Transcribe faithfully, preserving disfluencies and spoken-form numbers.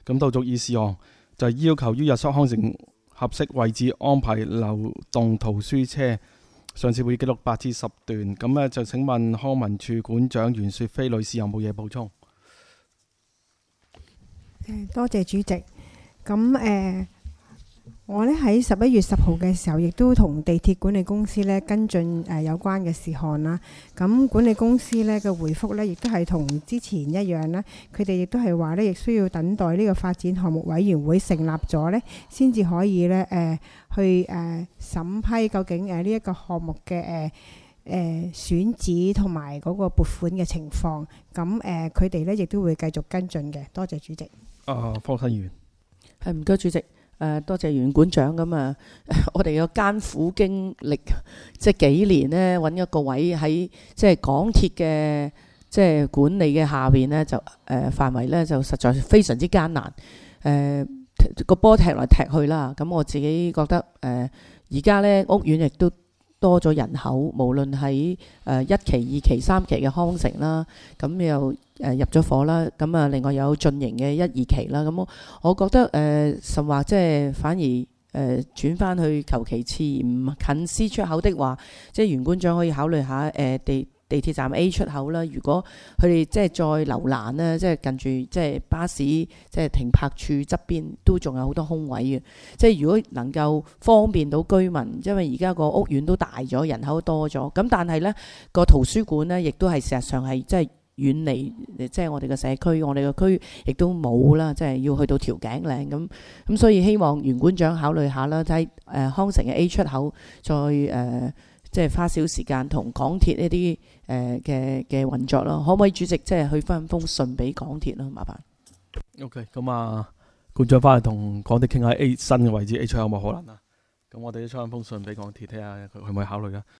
咁到續議事項就係要求於日出康城合適位置安排流動圖書車。上次會議記錄八至十段，咁呢就請問康文署館長袁雪飛女士有冇嘢補充？ 多謝主席。咁誒、呃，我呢喺十一月十號嘅時候，亦都同地鐵管理公司呢跟進誒、呃、有關嘅事項啦。咁管理公司呢嘅回覆呢，亦都係同之前一樣啦。佢哋亦都係話呢，亦需要等待呢個發展項目委員會成立咗呢，先至可以呢誒、呃、去誒、呃、審批究竟誒呢一個項目嘅誒。呃誒、呃、選址同埋嗰個撥款嘅情況，咁誒佢哋咧亦都會繼續跟進嘅。多謝主席。 啊，方新議員， 係唔該主席。誒、呃、多謝袁館長咁啊！我哋嘅艱苦經歷，即係幾年呢，揾一個位喺即係港鐵嘅即係管理嘅下邊呢，就誒、呃、範圍呢，就實在非常之艱難。誒、呃、個波踢來踢去啦，咁我自己覺得誒而家呢屋苑亦都多咗人口，無論喺誒一期、二期、三期嘅康城啦，咁又誒入咗伙啦，咁啊另外有進營嘅一、二期啦，咁我我覺得誒甚或即係反而誒轉翻去求其次唔近 C 出口的話，即係袁館長可以考慮下誒地地鐵站 A 出口啦。如果佢哋即係再留難呢，即係近住即係巴士即係停泊處側邊都仲有好多空位嘅。即係如果能夠方便到居民，因為而家個屋苑都大咗，人口多咗。咁但係呢個圖書館呢，亦都係事實上係即係遠離即係我哋嘅社區，我哋個區亦都冇啦，即係要去到調景嶺咁。咁所以希望袁館長考慮下啦，喺誒康城嘅 A 出口再誒。呃即係花少時間同港鐵呢啲誒嘅嘅運作咯，可唔可以主席即係去翻封信俾港鐵咯？麻煩。 OK， 咁啊，館長翻去同港鐵傾下 A 新嘅位置 A 出口有冇可能啊？咁我哋都出翻封信俾港鐵睇下佢可唔可以考慮啦。